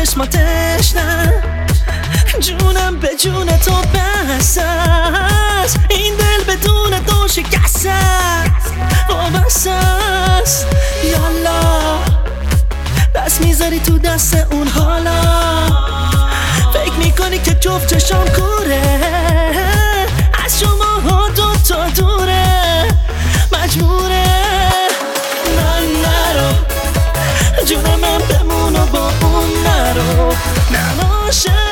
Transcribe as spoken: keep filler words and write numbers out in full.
چشماتش نه، جونم به جون تو بس است، این دل بدون تو شکست است، وابسته است. یالا دست میذاری تو دست اون حالا، فکر میکنی که جفت چشام کوره، از شما ها دوتا دوره، مجبوره من نرو، جونم من بمون و با اون نرو، نباشه